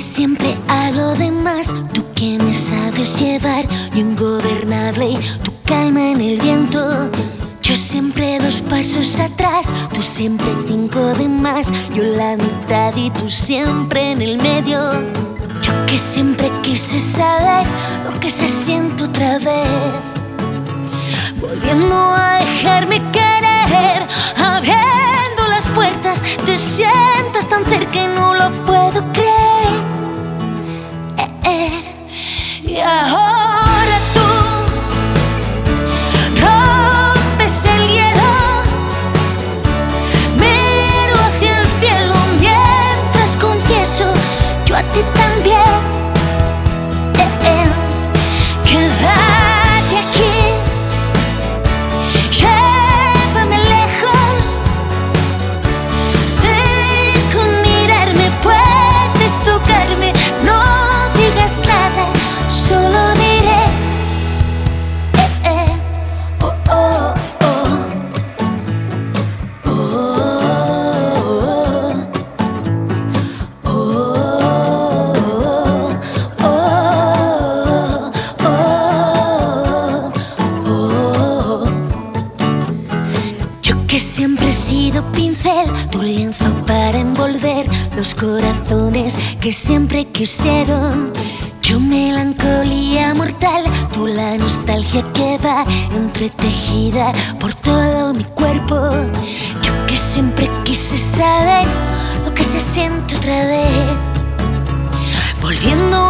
siempre hablo de más, tú que me sabes llevar, yo ingobernable, tu calma en el viento. Yo siempre 2 pasos atrás, tú siempre 5 de más, yo la mitad y tú siempre en el medio. Yo que siempre quise saber lo que se siente otra vez, volviendo a dejarme querer, abriendo las puertas, te sientas tan cerca y no lo puedo creer. Y ahora tú rompes el hielo, miro hacia el cielo mientras confieso, yo a ti también. Quédate aquí, llévame lejos, sé con mirarme puedes tocarme, no digas nada, solo diré oh, oh, oh. Oh, oh, oh. Yo que siempre he sido pincel, tu lienzo para envolver los corazones que siempre quisieron. Yo melancolía mortal, tú la nostalgia que va entretejida por todo mi cuerpo. Yo que siempre quise saber lo que se siente otra vez, volviendo